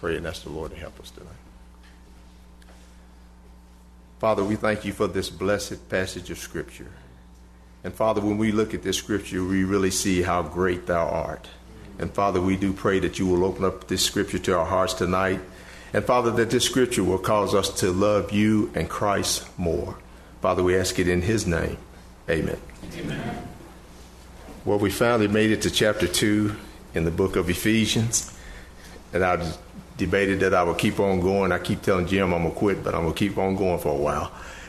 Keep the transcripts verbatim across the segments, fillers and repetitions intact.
pray and ask the Lord to help us tonight. Father, we thank you for this blessed passage of Scripture. And Father, when we look at this Scripture, we really see how great thou art. And Father, we do pray that you will open up this Scripture to our hearts tonight. And Father, that this Scripture will cause us to love you and Christ more. Father, we ask it in his name. Amen. Amen. Well, we finally made it to chapter two in the book of Ephesians. And I debated that I would keep on going. I keep telling Jim I'm going to quit, but I'm going to keep on going for a while.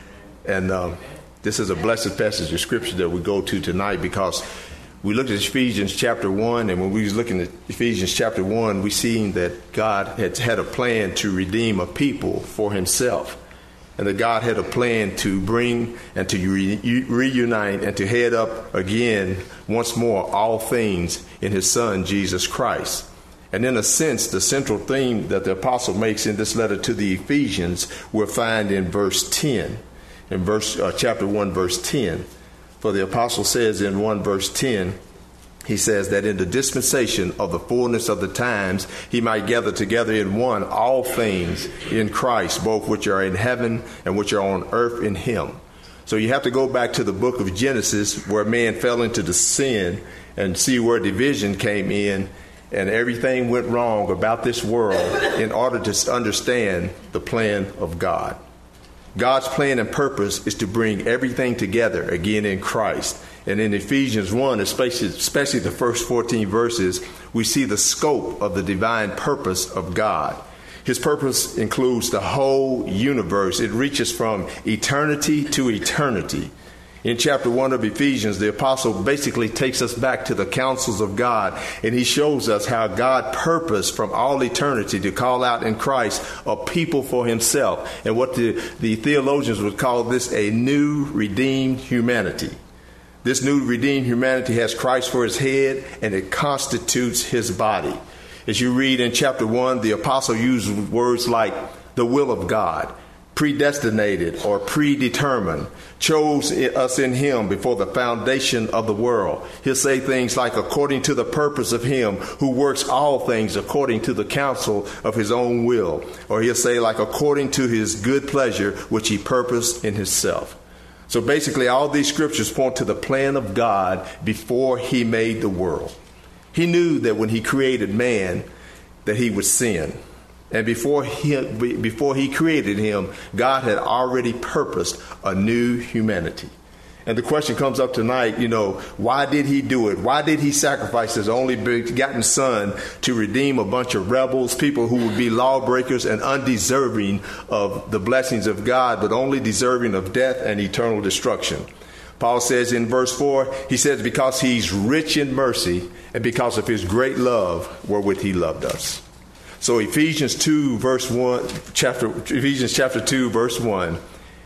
And um, this is a blessed passage of Scripture that we go to tonight, because we looked at Ephesians chapter one, and when we was looking at Ephesians chapter one, we seen that God had had a plan to redeem a people for himself. And that God had a plan to bring and to re- reunite and to head up again once more all things in his Son, Jesus Christ. And in a sense, the central theme that the apostle makes in this letter to the Ephesians, we'll find in verse ten, in verse uh, chapter one, verse ten. For the apostle says in one verse ten, he says that in the dispensation of the fullness of the times, he might gather together in one all things in Christ, both which are in heaven and which are on earth in him. So you have to go back to the book of Genesis, where man fell into the sin, and see where division came in and everything went wrong about this world, in order to understand the plan of God. God's plan and purpose is to bring everything together again in Christ. And in Ephesians one, especially, especially the first fourteen verses, we see the scope of the divine purpose of God. His purpose includes the whole universe. It reaches from eternity to eternity. In chapter one of Ephesians, the apostle basically takes us back to the counsels of God, and he shows us how God purposed from all eternity to call out in Christ a people for himself. And what the, the theologians would call this a new redeemed humanity. This new redeemed humanity has Christ for his head, and it constitutes his body. As you read in chapter one, the apostle uses words like the will of God, predestinated or predetermined, chose us in him before the foundation of the world. He'll say things like, according to the purpose of him who works all things according to the counsel of his own will. Or he'll say, like, according to his good pleasure, which he purposed in himself. So basically, all these scriptures point to the plan of God before he made the world. He knew that when he created man, that he would sin. And before he, before he created him, God had already purposed a new humanity. And the question comes up tonight, you know, why did he do it? Why did he sacrifice his only begotten son to redeem a bunch of rebels, people who would be lawbreakers and undeserving of the blessings of God, but only deserving of death and eternal destruction? Paul says in verse four, he says, because he's rich in mercy and because of his great love wherewith he loved us. So Ephesians two, verse one, chapter Ephesians chapter two, verse one,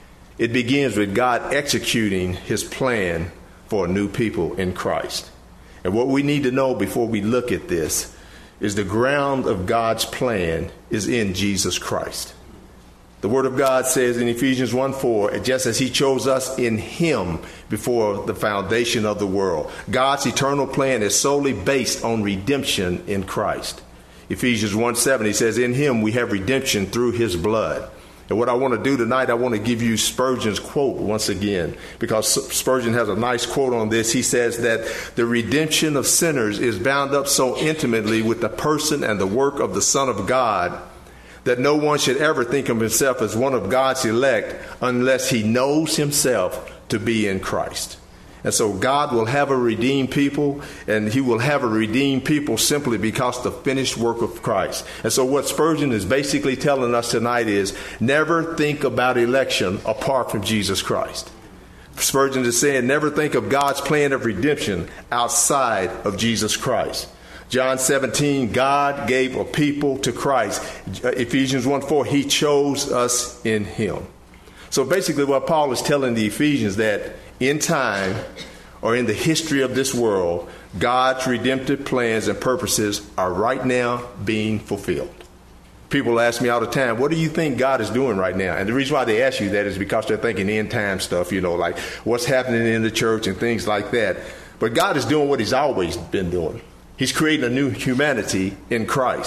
it begins with God executing his plan for a new people in Christ. And what we need to know before we look at this is the ground of God's plan is in Jesus Christ. The Word of God says in Ephesians one four, just as he chose us in him before the foundation of the world. God's eternal plan is solely based on redemption in Christ. Ephesians one seven, he says, in him we have redemption through his blood. And what I want to do tonight, I want to give you Spurgeon's quote once again, because Spurgeon has a nice quote on this. He says that the redemption of sinners is bound up so intimately with the person and the work of the Son of God that no one should ever think of himself as one of God's elect unless he knows himself to be in Christ. And so God will have a redeemed people, and he will have a redeemed people simply because of the finished work of Christ. And so what Spurgeon is basically telling us tonight is never think about election apart from Jesus Christ. Spurgeon is saying never think of God's plan of redemption outside of Jesus Christ. John seventeen, God gave a people to Christ. Ephesians one four, he chose us in him. So basically what Paul is telling the Ephesians that in time or in the history of this world, God's redemptive plans and purposes are right now being fulfilled. People ask me all the time, what do you think God is doing right now? And the reason why they ask you that is because they're thinking end time stuff, you know, like what's happening in the church and things like that. But God is doing what he's always been doing. He's creating a new humanity in Christ.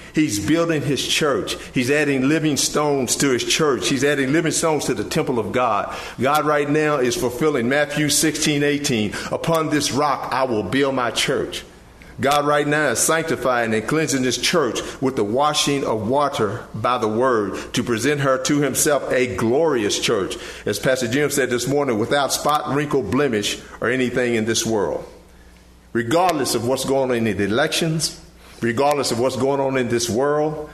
He's building his church. He's adding living stones to his church. He's adding living stones to the temple of God. God right now is fulfilling Matthew sixteen eighteen. Upon this rock I will build my church. God right now is sanctifying and cleansing his church with the washing of water by the word to present her to himself a glorious church. As Pastor Jim said this morning, without spot, wrinkle, blemish, or anything in this world. Regardless of what's going on in the elections, regardless of what's going on in this world,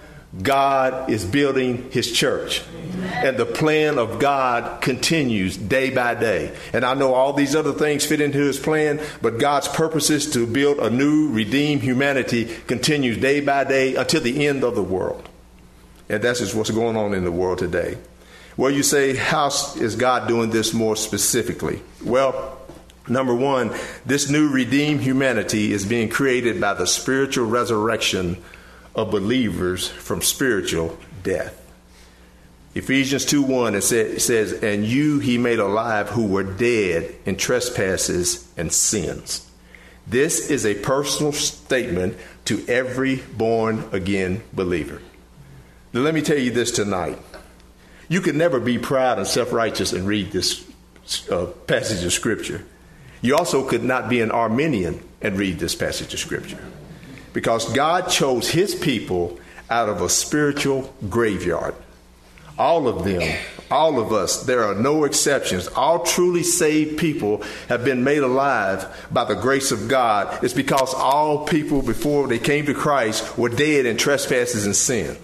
God is building his church. Amen. And the plan of God continues day by day. And I know all these other things fit into his plan, but God's purposes to build a new, redeemed humanity continues day by day until the end of the world. And that's just what's going on in the world today. Well, you say, how is God doing this more specifically? Well, number one, this new redeemed humanity is being created by the spiritual resurrection of believers from spiritual death. Ephesians two one, it, say, it says, and you he made alive who were dead in trespasses and sins. This is a personal statement to every born again believer. Now, let me tell you this tonight. You can never be proud and self-righteous and read this uh, passage of scripture. You also could not be an Arminian and read this passage of scripture. Because God chose his people out of a spiritual graveyard. All of them, all of us, there are no exceptions. All truly saved people have been made alive by the grace of God. It's because all people before they came to Christ were dead in trespasses and sins.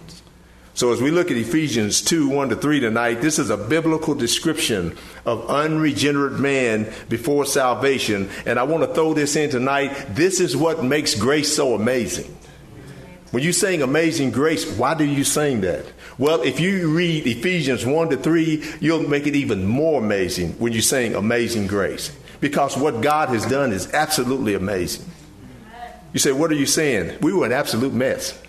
So as we look at Ephesians two, one to three tonight, this is a biblical description of unregenerate man before salvation. And I want to throw this in tonight. This is what makes grace so amazing. When you sing Amazing Grace, why do you sing that? Well, if you read Ephesians one to three, you'll make it even more amazing when you sing Amazing Grace. Because what God has done is absolutely amazing. You say, what are you saying? We were an absolute mess.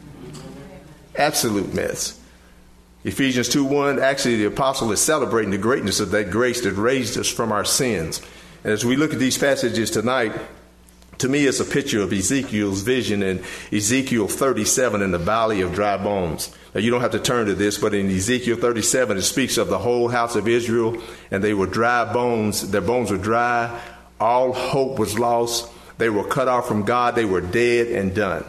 Absolute mess. Ephesians two one, actually the apostle is celebrating the greatness of that grace that raised us from our sins. And as we look at these passages tonight, to me it's a picture of Ezekiel's vision in Ezekiel thirty-seven in the valley of dry bones. Now you don't have to turn to this, but in Ezekiel thirty-seven it speaks of the whole house of Israel, and they were dry bones. Their bones were dry. All hope was lost. They were cut off from God. They were dead and done.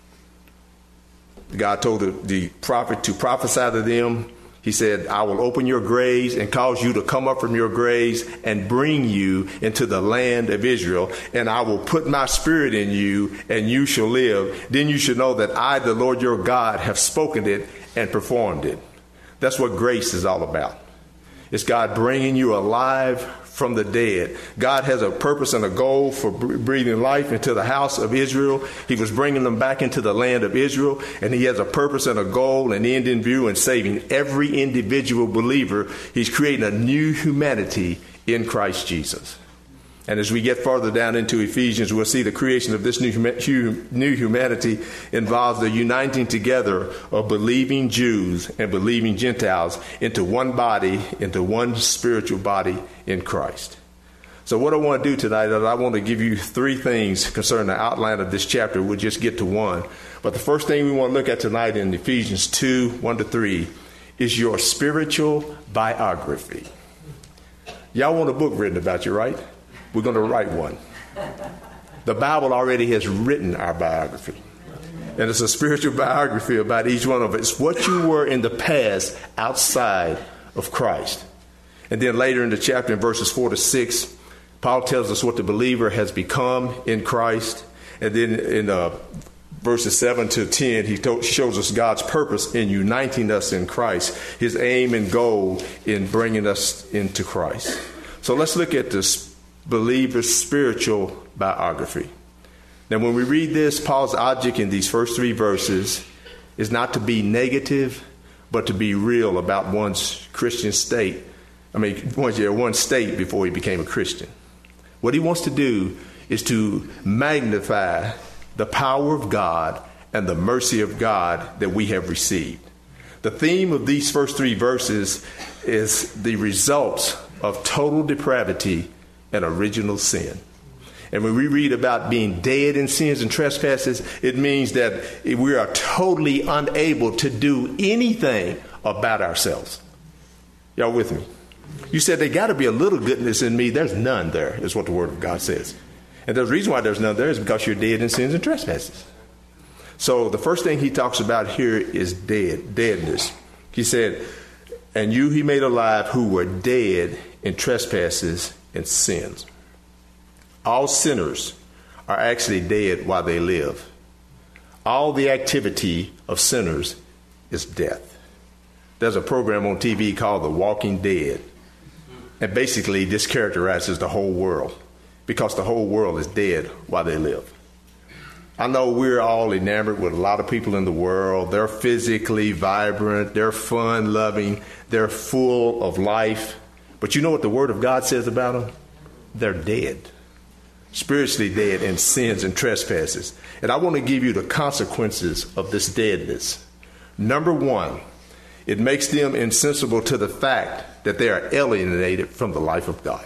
God told the, the prophet to prophesy to them. He said, I will open your graves and cause you to come up from your graves and bring you into the land of Israel. And I will put my spirit in you and you shall live. Then you should know that I, the Lord your God, have spoken it and performed it. That's what grace is all about. It's God bringing you alive from the dead. God has a purpose and a goal for breathing life into the house of Israel. He was bringing them back into the land of Israel, and he has a purpose and a goal and end in view in saving every individual believer. He's creating a new humanity in Christ Jesus. And as we get further down into Ephesians, we'll see the creation of this new, new humanity involves the uniting together of believing Jews and believing Gentiles into one body, into one spiritual body in Christ. So what I want to do tonight is I want to give you three things concerning the outline of this chapter. We'll just get to one. But the first thing we want to look at tonight in Ephesians two, one to three is your spiritual biography. Y'all want a book written about you, right? We're going to write one. The Bible already has written our biography. And it's a spiritual biography about each one of us. It's what you were in the past outside of Christ. And then later in the chapter, in verses four to six, Paul tells us what the believer has become in Christ. And then in uh, verses seven to ten, he to- shows us God's purpose in uniting us in Christ, his aim and goal in bringing us into Christ. So let's look at this believer's spiritual biography. Now, when we read this, Paul's object in these first three verses is not to be negative, but to be real about one's Christian state. I mean, one's, yeah, one's state before he became a Christian. What he wants to do is to magnify the power of God and the mercy of God that we have received. The theme of these first three verses is the results of total depravity and original sin. And when we read about being dead in sins and trespasses, it means that we are totally unable to do anything about ourselves. Y'all with me? You said there got to be a little goodness in me. There's none there, is what the Word of God says. And the reason why there's none there is because you're dead in sins and trespasses. So the first thing he talks about here is dead, deadness. He said, and you he made alive who were dead in trespasses and sins. All sinners are actually dead while they live. All the activity of sinners is death. There's a program on T V called The Walking Dead. And basically this characterizes the whole world because the whole world is dead while they live. I know we're all enamored with a lot of people in the world. They're physically vibrant. They're fun loving. They're full of life. But you know what the Word of God says about them? They're dead. Spiritually dead in sins and trespasses. And I want to give you the consequences of this deadness. Number one, it makes them insensible to the fact that they are alienated from the life of God.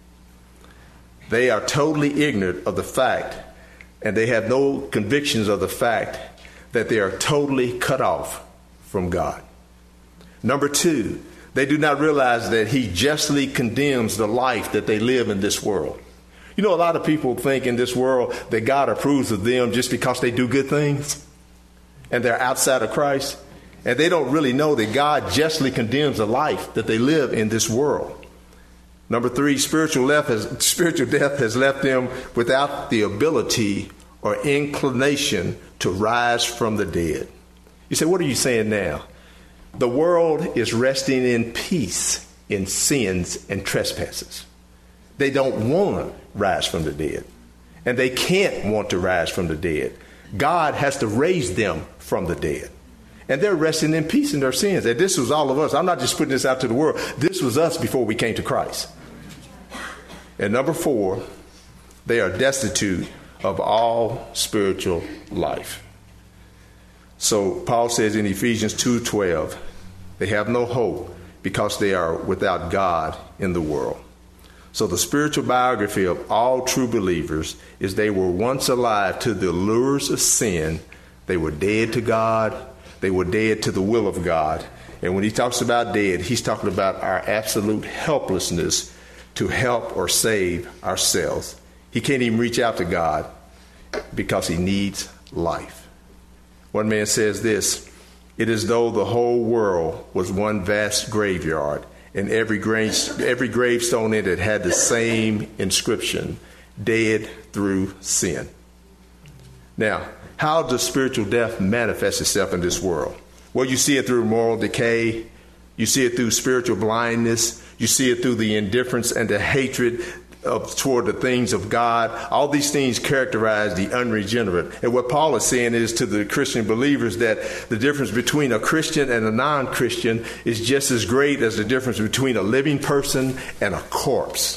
They are totally ignorant of the fact, and they have no convictions of the fact that they are totally cut off from God. Number two, they do not realize that he justly condemns the life that they live in this world. You know, a lot of people think in this world that God approves of them just because they do good things and they're outside of Christ. And they don't really know that God justly condemns the life that they live in this world. Number three, spiritual death has, spiritual death has left them without the ability or inclination to rise from the dead. You say, what are you saying now? The world is resting in peace in sins and trespasses. They don't want to rise from the dead. And they can't want to rise from the dead. God has to raise them from the dead. And they're resting in peace in their sins. And this was all of us. I'm not just putting this out to the world. This was us before we came to Christ. And number four, they are destitute of all spiritual life. So Paul says in Ephesians two twelve, they have no hope because they are without God in the world. So the spiritual biography of all true believers is they were once alive to the lures of sin. They were dead to God. They were dead to the will of God. And when he talks about dead, he's talking about our absolute helplessness to help or save ourselves. He can't even reach out to God because he needs life. One man says this, it is as though the whole world was one vast graveyard, and every grave, every gravestone in it had the same inscription, dead through sin. Now, how does spiritual death manifest itself in this world? Well, you see it through moral decay. You see it through spiritual blindness. You see it through the indifference and the hatred of, toward the things of God. All these things characterize the unregenerate. And what Paul is saying is to the Christian believers that the difference between a Christian and a non-Christian is just as great as the difference between a living person and a corpse.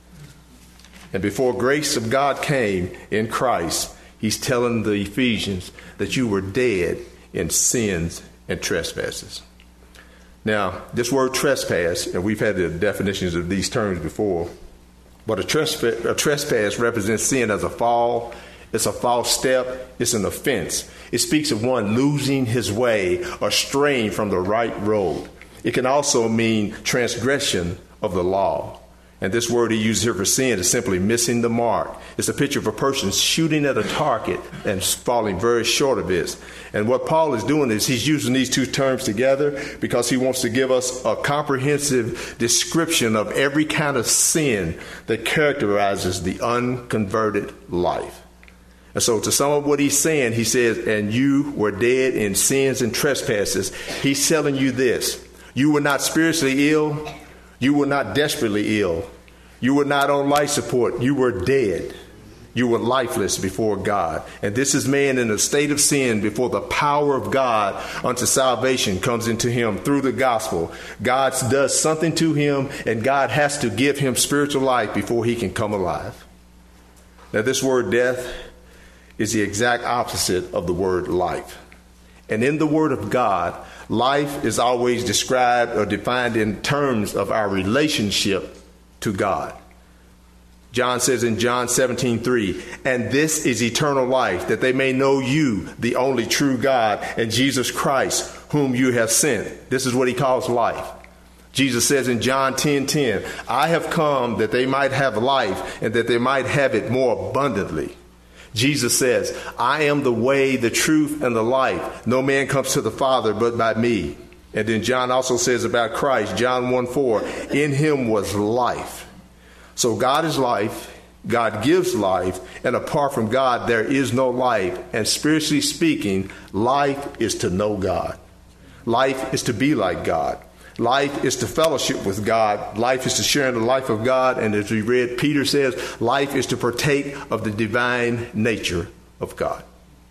And before grace of God came in Christ, he's telling the Ephesians that you were dead in sins and trespasses. Now, this word trespass, and we've had the definitions of these terms before, but a trespass, a trespass represents sin as a fall. It's a false step. It's an offense. It speaks of one losing his way or straying from the right road. It can also mean transgression of the law. And this word he uses here for sin is simply missing the mark. It's a picture of a person shooting at a target and falling very short of it. And what Paul is doing is he's using these two terms together because he wants to give us a comprehensive description of every kind of sin that characterizes the unconverted life. And so to sum up what he's saying, he says, and you were dead in sins and trespasses. He's telling you this. You were not spiritually ill. You were not desperately ill. You were not on life support. You were dead. You were lifeless before God. And this is man in a state of sin before the power of God unto salvation comes into him through the gospel. God does something to him, and God has to give him spiritual life before he can come alive. Now, this word death is the exact opposite of the word life. And in the Word of God, life is always described or defined in terms of our relationship to God. John says in John seventeen three, and this is eternal life, that they may know you, the only true God, and Jesus Christ, whom you have sent. This is what he calls life. Jesus says in John ten ten, I have come that they might have life and that they might have it more abundantly. Jesus says, I am the way, the truth, and the life. No man comes to the Father but by me. And then John also says about Christ, John one four, in him was life. So God is life, God gives life, and apart from God, there is no life. And spiritually speaking, life is to know God. Life is to be like God. Life is to fellowship with God. Life is to share in the life of God. And as we read, Peter says, life is to partake of the divine nature of God.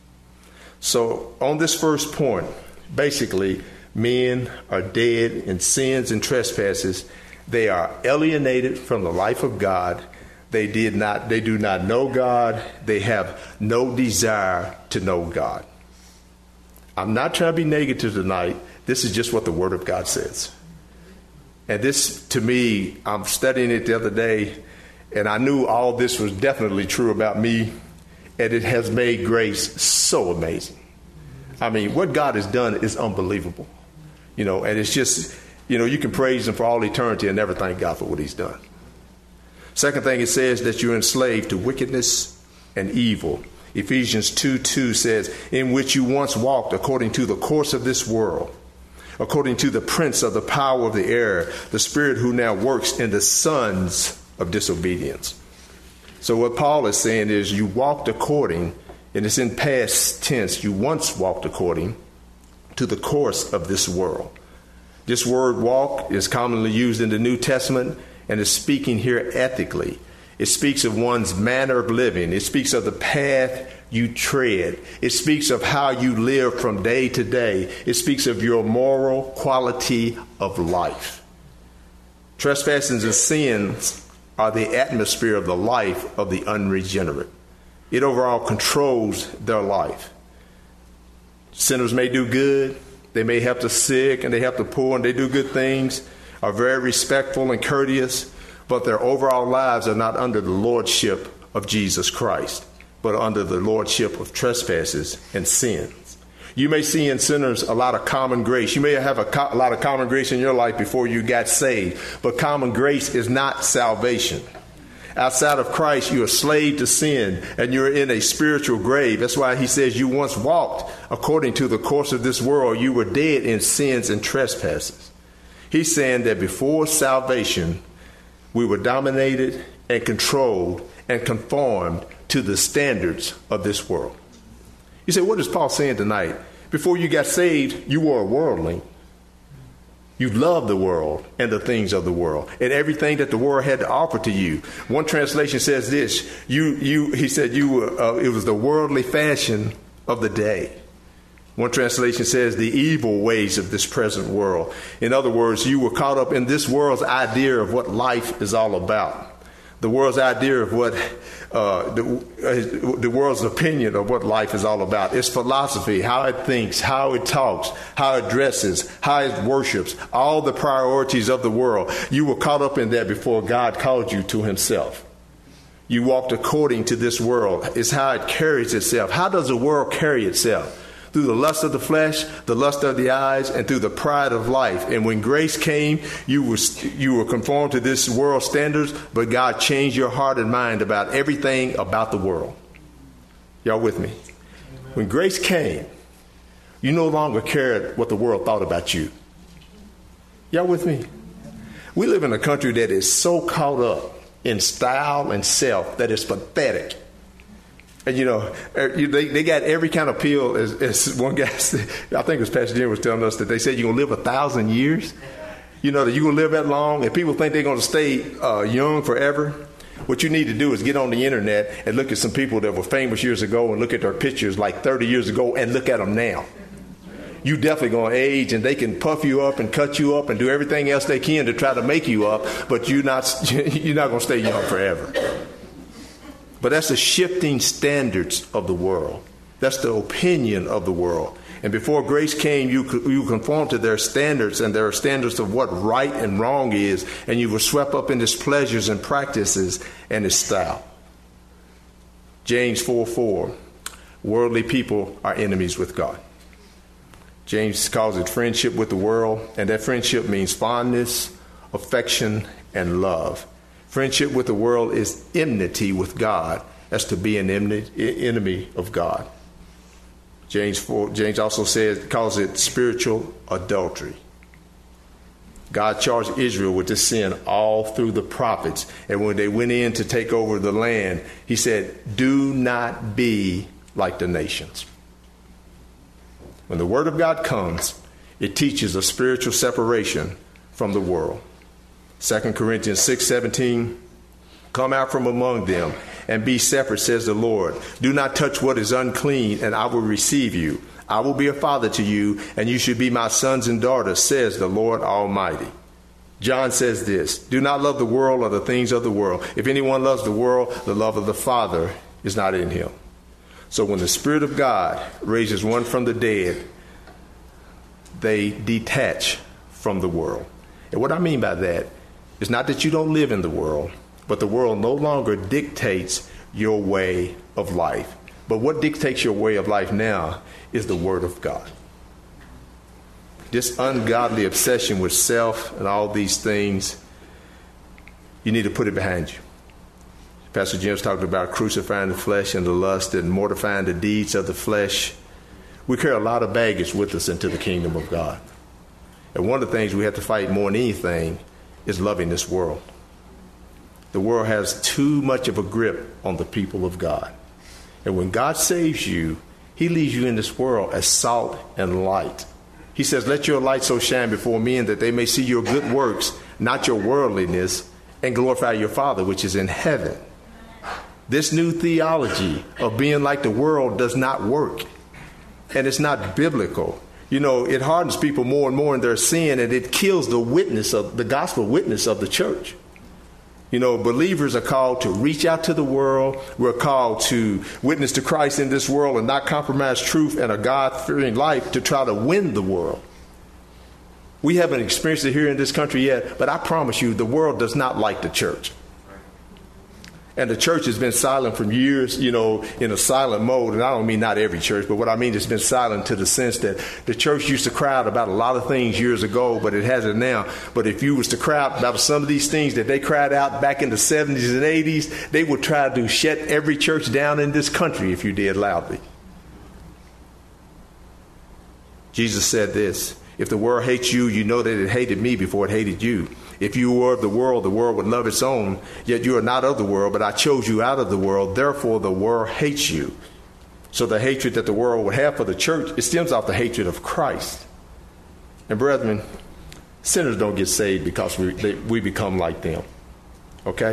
So on this first point, basically, men are dead in sins and trespasses. They are alienated from the life of God. They did not, they do not know God. They have no desire to know God. I'm not trying to be negative tonight. This is just what the Word of God says. And this, to me, I'm studying it the other day, and I knew all this was definitely true about me, and it has made grace so amazing. I mean, what God has done is unbelievable. You know, and it's just, you know, you can praise him for all eternity and never thank God for what he's done. Second thing, it says that you're enslaved to wickedness and evil. Ephesians two two says, in which you once walked according to the course of this world, according to the prince of the power of the air, the spirit who now works in the sons of disobedience. So what Paul is saying is you walked according, and it's in past tense, you once walked according to the course of this world. This word walk is commonly used in the New Testament and is speaking here ethically. It speaks of one's manner of living. It speaks of the path you tread. It speaks of how you live from day to day. It speaks of your moral quality of life. Trespasses and sins are the atmosphere of the life of the unregenerate. It overall controls their life. Sinners may do good. They may help the sick and they help the poor and they do good things, are very respectful and courteous, but their overall lives are not under the lordship of Jesus Christ, but under the lordship of trespasses and sins. You may see in sinners a lot of common grace. You may have a, co- a lot of common grace in your life before you got saved, but common grace is not salvation. Outside of Christ, you're a slave to sin and you're in a spiritual grave. That's why he says you once walked according to the course of this world. You were dead in sins and trespasses. He's saying that before salvation, we were dominated and controlled and conformed to the standards of this world. You say, what is Paul saying tonight? Before you got saved, you were a worldling. You loved the world and the things of the world and everything that the world had to offer to you. One translation says this, you, you, he said you were, uh, it was the worldly fashion of the day. One translation says the evil ways of this present world. In other words, you were caught up in this world's idea of what life is all about. The world's idea of what, uh, the, uh, the world's opinion of what life is all about. Its philosophy, how it thinks, how it talks, how it dresses, how it worships, all the priorities of the world. You were caught up in that before God called you to himself. You walked according to this world. It's how it carries itself. How does the world carry itself? Through the lust of the flesh, the lust of the eyes, and through the pride of life. And when grace came, you were you were conformed to this world's standards, but God changed your heart and mind about everything about the world. Y'all with me? Amen. When grace came, you no longer cared what the world thought about you. Y'all with me? We live in a country that is so caught up in style and self that it's pathetic. And, you know, they, they got every kind of pill. As, as one guy said, I think it was Pastor Jim was telling us that they said you're going to live a thousand years. You know, that you're going to live that long. And people think they're going to stay uh, young forever. What you need to do is get on the internet and look at some people that were famous years ago and look at their pictures like thirty years ago and look at them now. You definitely going to age, and they can puff you up and cut you up and do everything else they can to try to make you up. But you're not, you're not going to stay young forever. But that's the shifting standards of the world. That's the opinion of the world. And before grace came, you you conformed to their standards and their standards of what right and wrong is, and you were swept up in his pleasures and practices and his style. James four four, worldly people are enemies with God. James calls it friendship with the world, and that friendship means fondness, affection, and love. Friendship with the world is enmity with God, as to be an enemy of God. James four, James also says, calls it spiritual adultery. God charged Israel with this sin all through the prophets. And when they went in to take over the land, he said, do not be like the nations. When the word of God comes, it teaches a spiritual separation from the world. Second Corinthians six seventeen, come out from among them and be separate, says the Lord. Do not touch what is unclean, and I will receive you. I will be a father to you, and you should be my sons and daughters, says the Lord Almighty. John says this, do not love the world or the things of the world. If anyone loves the world, the love of the Father is not in him. So when the Spirit of God raises one from the dead, they detach from the world. And what I mean by that is not that you don't live in the world, but the world no longer dictates your way of life. But what dictates your way of life now is the Word of God. This ungodly obsession with self and all these things, you need to put it behind you. Pastor Jim's talked about crucifying the flesh and the lust and mortifying the deeds of the flesh. We carry a lot of baggage with us into the kingdom of God. And one of the things we have to fight more than anything is loving this world. The world has too much of a grip on the people of God. And when God saves you, he leaves you in this world as salt and light. He says, let your light so shine before men that they may see your good works, not your worldliness, and glorify your Father which is in heaven. This new theology of being like the world does not work. And it's not biblical. You know, it hardens people more and more in their sin, and it kills the witness of the gospel witness of the church. You know, believers are called to reach out to the world. We're called to witness to Christ in this world and not compromise truth and a God-fearing life to try to win the world. We haven't experienced it here in this country yet, but I promise you, the world does not like the church. And the church has been silent for years, you know, in a silent mode. And I don't mean not every church, but what I mean it's been silent to the sense that the church used to cry out about a lot of things years ago, but it hasn't now. But if you was to cry out about some of these things that they cried out back in the seventies and eighties, they would try to shut every church down in this country if you did loudly. Jesus said this, if the world hates you, you know that it hated me before it hated you. If you were of the world, the world would love its own. Yet you are not of the world, but I chose you out of the world. Therefore, the world hates you. So the hatred that the world would have for the church, it stems off the hatred of Christ. And brethren, sinners don't get saved because we, they, we become like them. Okay?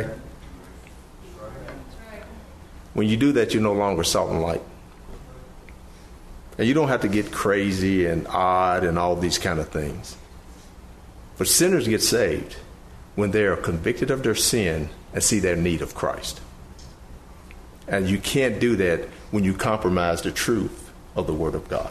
When you do that, you're no longer salt and light. And you don't have to get crazy and odd and all these kind of things. But sinners get saved when they are convicted of their sin and see their need of Christ. And you can't do that when you compromise the truth of the Word of God.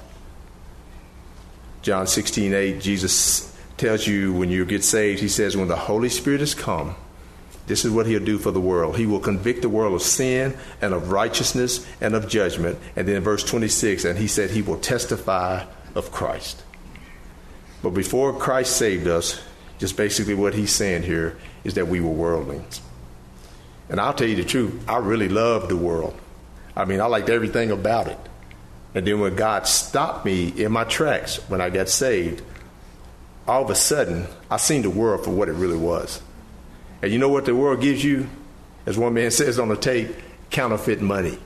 John sixteen eight, Jesus tells you when you get saved, he says, when the Holy Spirit has come, this is what he'll do for the world. He will convict the world of sin and of righteousness and of judgment. And then in verse twenty-six, and he said he will testify of Christ. But before Christ saved us, just basically what he's saying here is that we were worldlings. And I'll tell you the truth, I really loved the world. I mean, I liked everything about it. And then when God stopped me in my tracks when I got saved, all of a sudden, I seen the world for what it really was. And you know what the world gives you? As one man says on the tape, counterfeit money.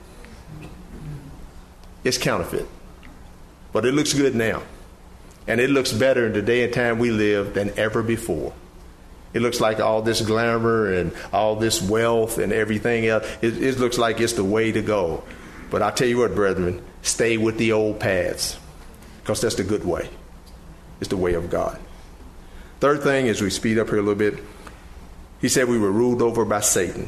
It's counterfeit. But it looks good now. And it looks better in the day and time we live than ever before. It looks like all this glamour and all this wealth and everything else. It, it looks like it's the way to go. But I tell you what, brethren, stay with the old paths, because that's the good way. It's the way of God. Third thing, as we speed up here a little bit, he said we were ruled over by Satan.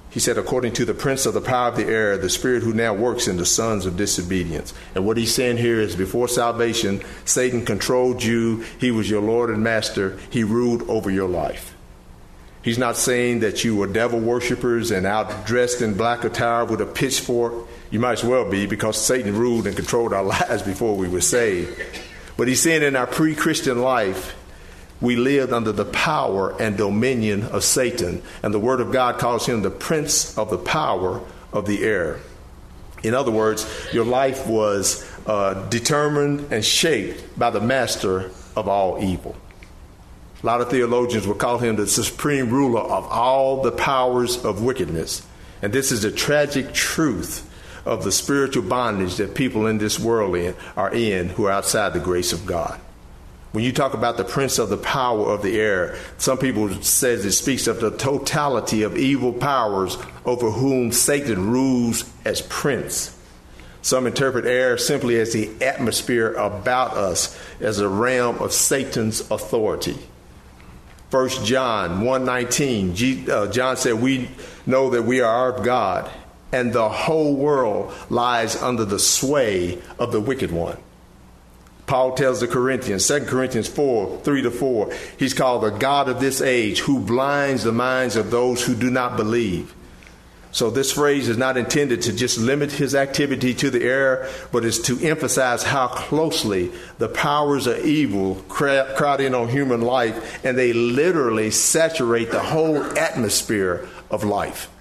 He said, according to the prince of the power of the air, the spirit who now works in the sons of disobedience. And what he's saying here is before salvation, Satan controlled you. He was your Lord and master. He ruled over your life. He's not saying that you were devil worshipers and out dressed in black attire with a pitchfork. You might as well be, because Satan ruled and controlled our lives before we were saved. But he's saying in our pre-Christian life, we lived under the power and dominion of Satan. And the Word of God calls him the prince of the power of the air. In other words, your life was uh, determined and shaped by the master of all evil. A lot of theologians would call him the supreme ruler of all the powers of wickedness. And this is the tragic truth of the spiritual bondage that people in this world in, are in who are outside the grace of God. When you talk about the prince of the power of the air, some people says it speaks of the totality of evil powers over whom Satan rules as prince. Some interpret air simply as the atmosphere about us, as a realm of Satan's authority. First John one nineteen, John said, we know that we are of God, and the whole world lies under the sway of the wicked one. Paul tells the Corinthians, Second Corinthians four, three to four, he's called the God of this age, who blinds the minds of those who do not believe. So this phrase is not intended to just limit his activity to the air, but is to emphasize how closely the powers of evil crowd in on human life, and they literally saturate the whole atmosphere of life.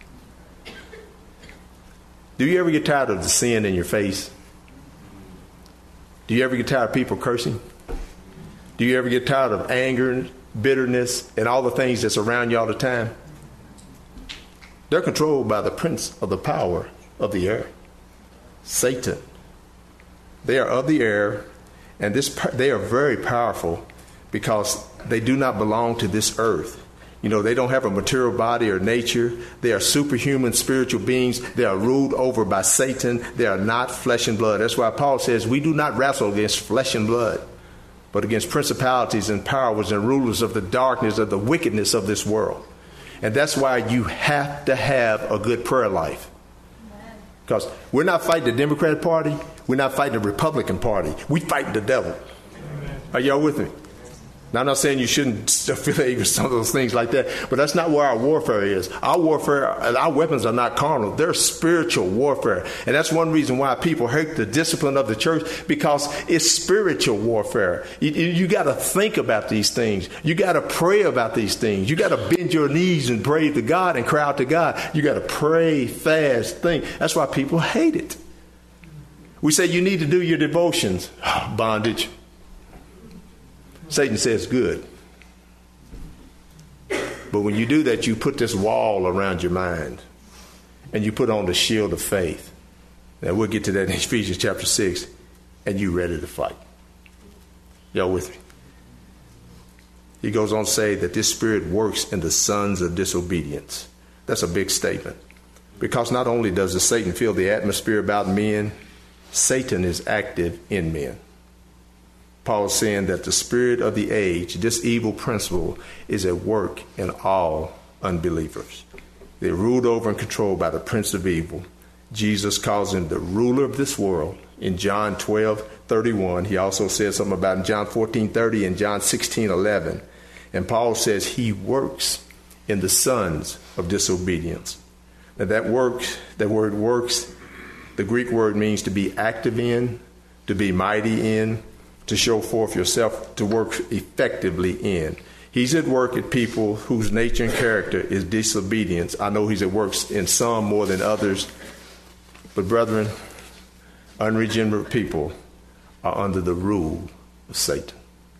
Do you ever get tired of the sin in your face? Do you ever get tired of people cursing? Do you ever get tired of anger, bitterness, and all the things that's around you all the time? They're controlled by the prince of the power of the air, Satan. They are of the air, and this they are very powerful because they do not belong to this earth. You know, they don't have a material body or nature. They are superhuman spiritual beings. They are ruled over by Satan. They are not flesh and blood. That's why Paul says we do not wrestle against flesh and blood, but against principalities and powers and rulers of the darkness of the wickedness of this world. And that's why you have to have a good prayer life. Because we're not fighting the Democratic Party. We're not fighting the Republican Party. We fight the devil. Are y'all with me? Now, I'm not saying you shouldn't affiliate with some of those things like that, but that's not where our warfare is. Our warfare, our weapons are not carnal. They're spiritual warfare. And that's one reason why people hate the discipline of the church, because it's spiritual warfare. You, you got to think about these things. You got to pray about these things. You got to bend your knees and pray to God and cry out to God. You got to pray, fast, think. That's why people hate it. We say you need to do your devotions. Bondage. Satan says good. But when you do that, you put this wall around your mind and you put on the shield of faith. Now we'll get to that in Ephesians chapter six, and you ready to fight. Y'all with me? He goes on to say that this spirit works in the sons of disobedience. That's a big statement, because not only does the Satan fill the atmosphere about men, Satan is active in men. Paul is saying that the spirit of the age, this evil principle, is at work in all unbelievers. They're ruled over and controlled by the prince of evil. Jesus calls him the ruler of this world in John twelve thirty-one. He also says something about in John fourteen thirty and John sixteen eleven. And Paul says he works in the sons of disobedience. Now that works, that word works, the Greek word means to be active in, to be mighty in, to show forth yourself, to work effectively in. He's at work at people whose nature and character is disobedience. I know he's at work in some more than others. But brethren, unregenerate people are under the rule of Satan.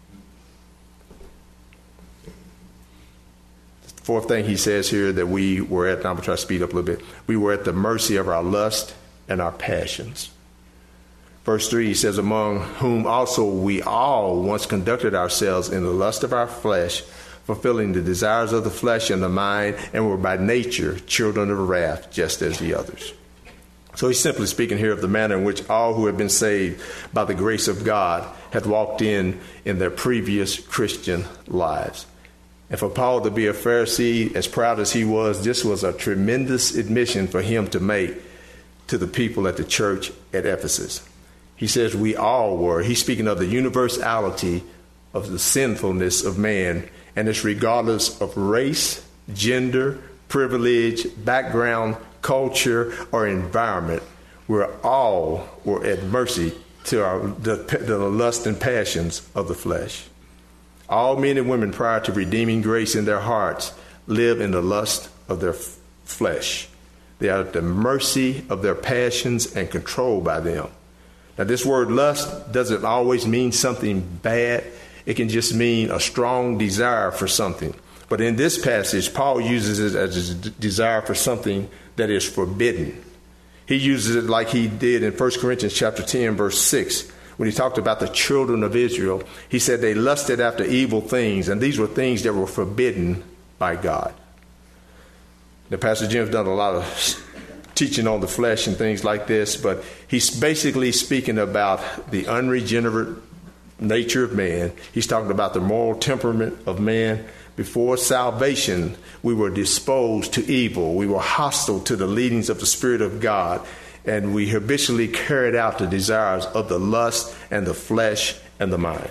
The fourth thing he says here that we were at, and I'm going to try to speed up a little bit. We were at the mercy of our lust and our passions. Verse three, he says, among whom also we all once conducted ourselves in the lust of our flesh, fulfilling the desires of the flesh and the mind, and were by nature children of wrath, just as the others. So he's simply speaking here of the manner in which all who have been saved by the grace of God had walked in in their previous Christian lives. And for Paul to be a Pharisee, as proud as he was, this was a tremendous admission for him to make to the people at the church at Ephesus. He says we all were. He's speaking of the universality of the sinfulness of man, and it's regardless of race, gender, privilege, background, culture, or environment. We're all were at mercy to our, the, the lust and passions of the flesh. All men and women prior to redeeming grace in their hearts live in the lust of their f- flesh. They are at the mercy of their passions and controlled by them. Now, this word lust doesn't always mean something bad. It can just mean a strong desire for something. But in this passage, Paul uses it as a d- desire for something that is forbidden. He uses it like he did in First Corinthians chapter ten, verse six. When he talked about the children of Israel, he said they lusted after evil things, and these were things that were forbidden by God. Now, Pastor Jim's done a lot of teaching on the flesh and things like this, but he's basically speaking about the unregenerate nature of man. He's talking about the moral temperament of man. Before salvation, we were disposed to evil. We were hostile to the leadings of the Spirit of God. And we habitually carried out the desires of the lust and the flesh and the mind.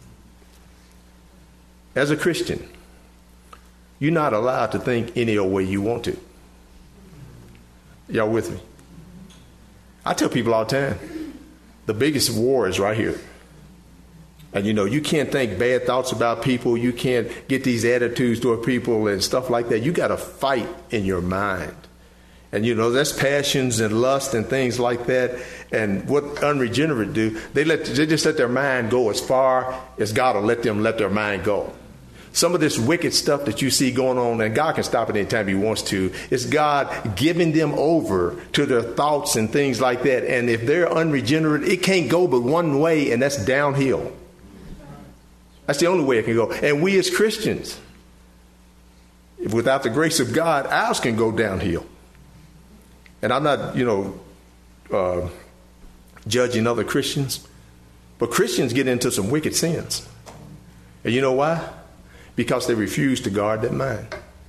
As a Christian, you're not allowed to think any old way you want to. Y'all with me? I tell people all the time, the biggest war is right here. And, you know, you can't think bad thoughts about people. You can't get these attitudes toward people and stuff like that. You got to fight in your mind. And, you know, that's passions and lust and things like that. And what unregenerate do, they let they just let their mind go as far as God will let them let their mind go. Some of this wicked stuff that you see going on, and God can stop it anytime he wants to, is God giving them over to their thoughts and things like that. And if they're unregenerate, it can't go but one way, and that's downhill. That's the only way it can go. And we as Christians, without the grace of God, ours can go downhill. And I'm not, you know, uh, judging other Christians, but Christians get into some wicked sins. And you know why? Because they refuse to guard their mind.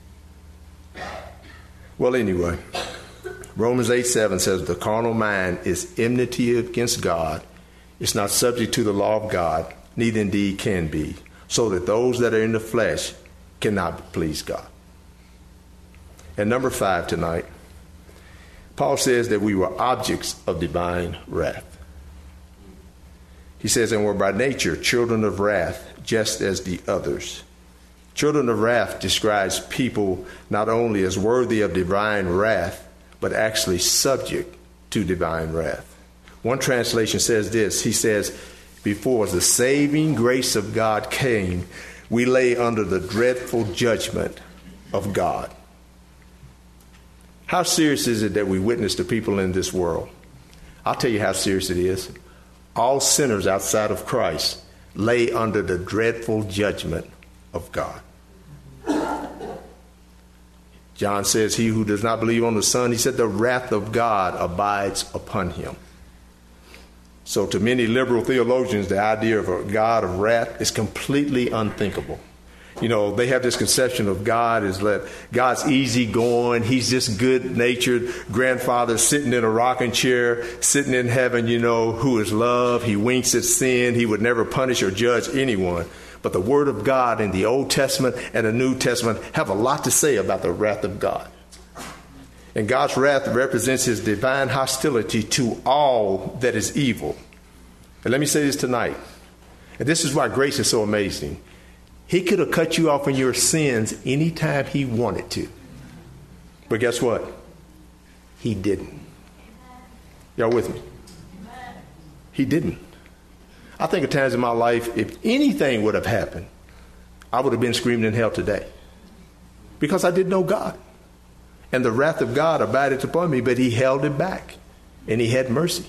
Well, anyway, Romans eight seven says the carnal mind is enmity against God. It's not subject to the law of God, neither indeed can be, so that those that are in the flesh cannot please God. And number five tonight, Paul says that we were objects of divine wrath. He says, and we're by nature children of wrath, just as the others. Children of wrath describes people not only as worthy of divine wrath, but actually subject to divine wrath. One translation says this. He says, before the saving grace of God came, we lay under the dreadful judgment of God. How serious is it that we witness to people in this world? I'll tell you how serious it is. All sinners outside of Christ lay under the dreadful judgment of God. John says, he who does not believe on the Son, he said, the wrath of God abides upon him. So to many liberal theologians, the idea of a God of wrath is completely unthinkable. You know, they have this conception of God as that God's easygoing. He's just good-natured grandfather sitting in a rocking chair, sitting in heaven, you know, who is love. He winks at sin. He would never punish or judge anyone. But the Word of God in the Old Testament and the New Testament have a lot to say about the wrath of God. And God's wrath represents his divine hostility to all that is evil. And let me say this tonight. And this is why grace is so amazing. He could have cut you off in your sins anytime he wanted to. But guess what? He didn't. Y'all with me? He didn't. I think of times in my life, if anything would have happened, I would have been screaming in hell today. Because I didn't know God. And the wrath of God abided upon me, but he held it back. And he had mercy.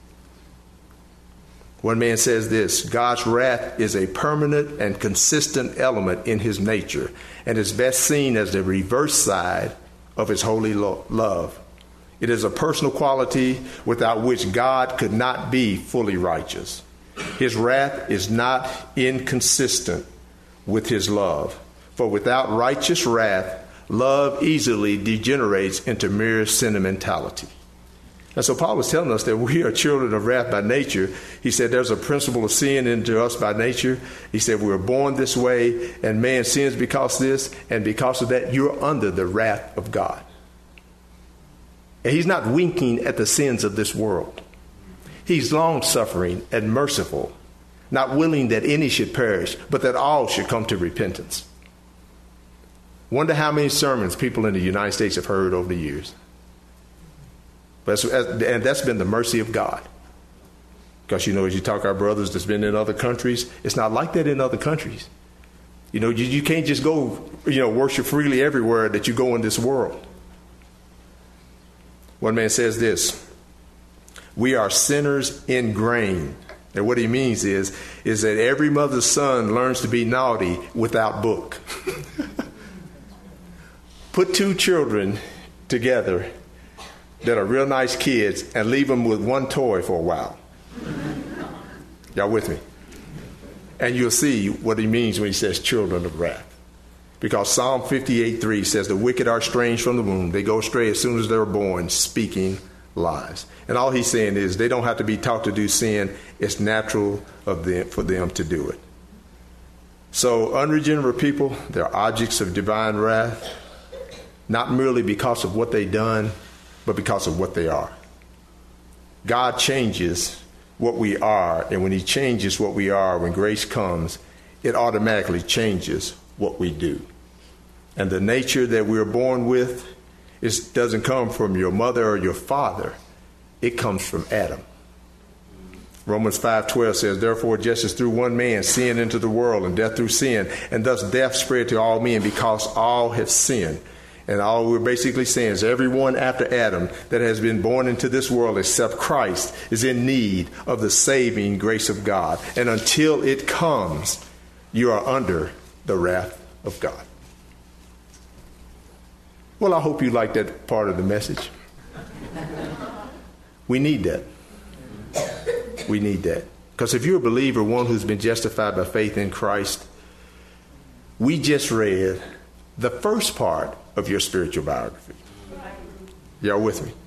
One man says this, God's wrath is a permanent and consistent element in his nature and is best seen as the reverse side of his holy lo- love. It is a personal quality without which God could not be fully righteous. His wrath is not inconsistent with his love, For without righteous wrath, love easily degenerates into mere sentimentality. And so Paul was telling us that we are children of wrath by nature. He said there's a principle of sin into us by nature. He said we were born this way, and man sins because of this, and because of that, you're under the wrath of God. And he's not winking at the sins of this world. He's long-suffering and merciful, not willing that any should perish, but that all should come to repentance. Wonder how many sermons people in the United States have heard over the years. But and that's been the mercy of God. Because, you know, as you talk to our brothers that's been in other countries, it's not like that in other countries. You know, you, you can't just go, you know, worship freely everywhere that you go in this world. One man says this: we are sinners ingrained. And what he means is, is that every mother's son learns to be naughty without book. Put two children together that are real nice kids and leave them with one toy for a while. Y'all with me? And you'll see what he means when he says children of wrath. Because Psalm fifty-eight three says the wicked are estranged from the womb. They go astray as soon as they're born, speaking lies. And all he's saying is they don't have to be taught to do sin. It's natural of them, for them to do it. So unregenerate people, they're objects of divine wrath, not merely because of what they've done, but because of what they are. God changes what we are, and when he changes what we are, when grace comes, it automatically changes what we do. And the nature that we're born with is, doesn't come from your mother or your father. It comes from Adam. Romans five twelve says, therefore, just as through one man sin into the world, and death through sin, and thus death spread to all men because all have sinned. And all we're basically saying is everyone after Adam that has been born into this world except Christ is in need of the saving grace of God. And until it comes, you are under the wrath of God. Well, I hope you like that part of the message. We need that. We need that. Because if you're a believer, one who's been justified by faith in Christ, we just read the first part of your spiritual biography. Y'all with me?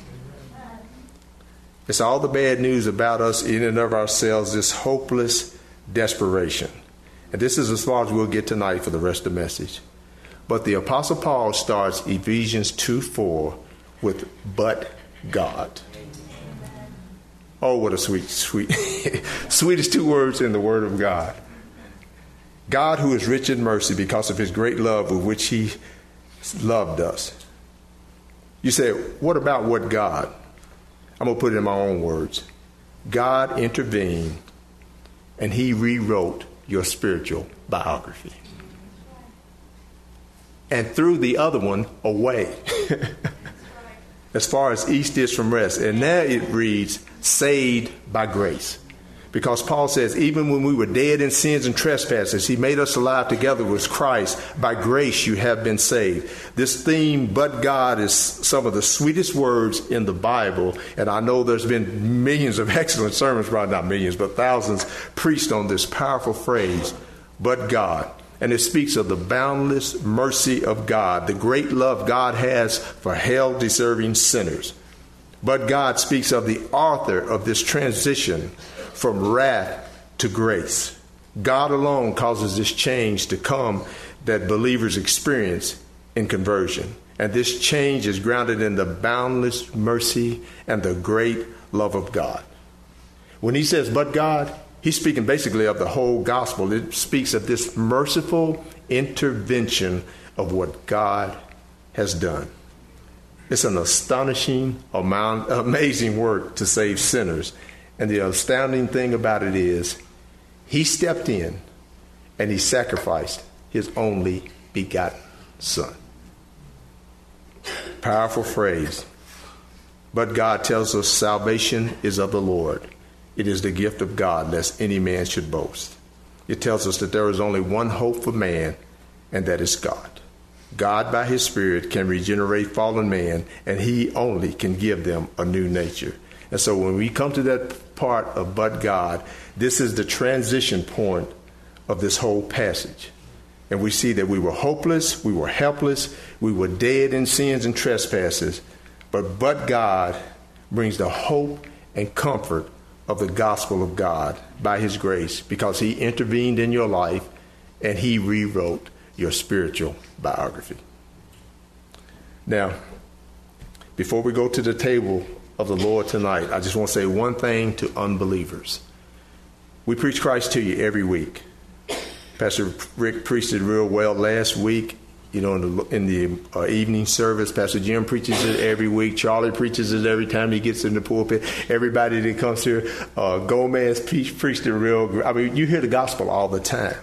It's all the bad news about us in and of ourselves, this hopeless desperation. And this is as far as we'll get tonight for the rest of the message. But the Apostle Paul starts Ephesians two four with, but God. Oh, what a sweet, sweet, sweetest two words in the Word of God. God, who is rich in mercy because of his great love with which he loved us. You say, what about what God? I'm going to put it in my own words. God intervened and he rewrote your spiritual biography. And threw the other one away. As far as east is from west. And now it reads, saved by grace. Because Paul says, even when we were dead in sins and trespasses, he made us alive together with Christ. By grace you have been saved. This theme, but God, is some of the sweetest words in the Bible. And I know there's been millions of excellent sermons, probably not millions, but thousands preached on this powerful phrase, but God. And it speaks of the boundless mercy of God, the great love God has for hell-deserving sinners. But God speaks of the author of this transition from wrath to grace. God alone causes this change to come that believers experience in conversion. And this change is grounded in the boundless mercy and the great love of God. When he says, but God, he's speaking basically of the whole gospel. It speaks of this merciful intervention of what God has done. It's an astonishing, amount, amazing work to save sinners. And the astounding thing about it is he stepped in and he sacrificed his only begotten son. Powerful phrase. But God tells us salvation is of the Lord. It is the gift of God, lest any man should boast. It tells us that there is only one hope for man, and that is God. God, by his Spirit, can regenerate fallen man, and he only can give them a new nature. And so when we come to that part of but God, this is the transition point of this whole passage. And we see that we were hopeless, we were helpless, we were dead in sins and trespasses. But but God brings the hope and comfort of the gospel of God by his grace, because he intervened in your life and he rewrote your spiritual biography. Now, before we go to the table of the Lord tonight, I just want to say one thing to unbelievers. We preach Christ to you every week. Pastor Rick preached it real well last week, you know, in the, in the uh, evening service. Pastor Jim preaches it every week. Charlie preaches it every time he gets in the pulpit. Everybody that comes here, uh, Gomez pre- preached it real. I mean, you hear the gospel all the time.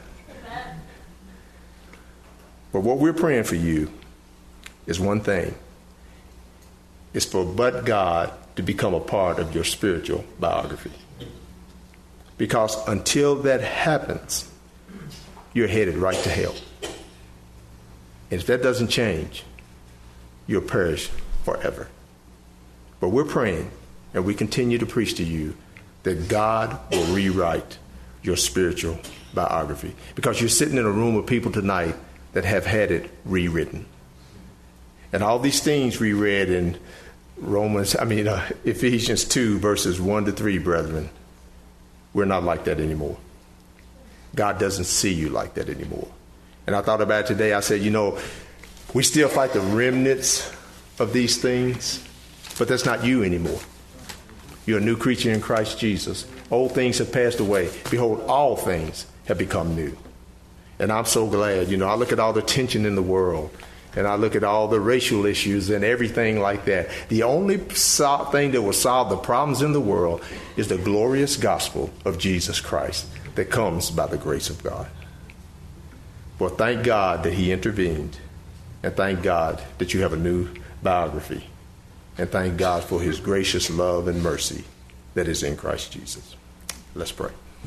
But what we're praying for you is one thing. It's for but God to become a part of your spiritual biography. Because until that happens, you're headed right to hell. And if that doesn't change, you'll perish forever. But we're praying, and we continue to preach to you, that God will rewrite your spiritual biography. Because you're sitting in a room of people tonight that have had it rewritten. And all these things we read in Romans, I mean, uh, Ephesians two, verses one to three, brethren, we're not like that anymore. God doesn't see you like that anymore. And I thought about it today. I said, you know, we still fight the remnants of these things, but that's not you anymore. You're a new creature in Christ Jesus. Old things have passed away. Behold, all things have become new. And I'm so glad. You know, I look at all the tension in the world, and I look at all the racial issues and everything like that. The only so- thing that will solve the problems in the world is the glorious gospel of Jesus Christ that comes by the grace of God. Well, thank God that he intervened, and thank God that you have a new biography, and thank God for his gracious love and mercy that is in Christ Jesus. Let's pray.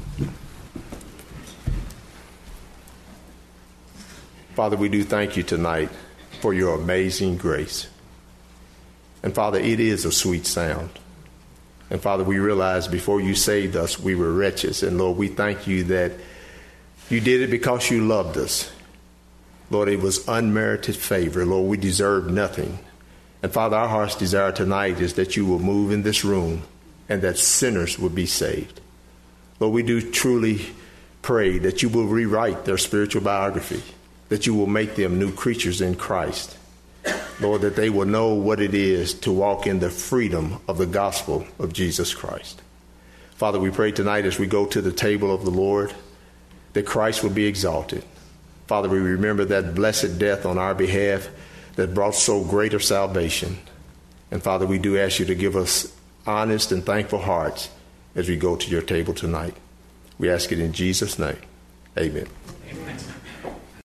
Father, we do thank you tonight for your amazing grace. And Father, it is a sweet sound. And Father, we realize before you saved us, we were wretches. And Lord, we thank you that you did it because you loved us. Lord, it was unmerited favor. Lord, we deserved nothing. And Father, our heart's desire tonight is that you will move in this room and that sinners will be saved. Lord, we do truly pray that you will rewrite their spiritual biography, that you will make them new creatures in Christ. Lord, that they will know what it is to walk in the freedom of the gospel of Jesus Christ. Father, we pray tonight as we go to the table of the Lord that Christ will be exalted. Father, we remember that blessed death on our behalf that brought so great a salvation. And Father, we do ask you to give us honest and thankful hearts as we go to your table tonight. We ask it in Jesus' name. Amen.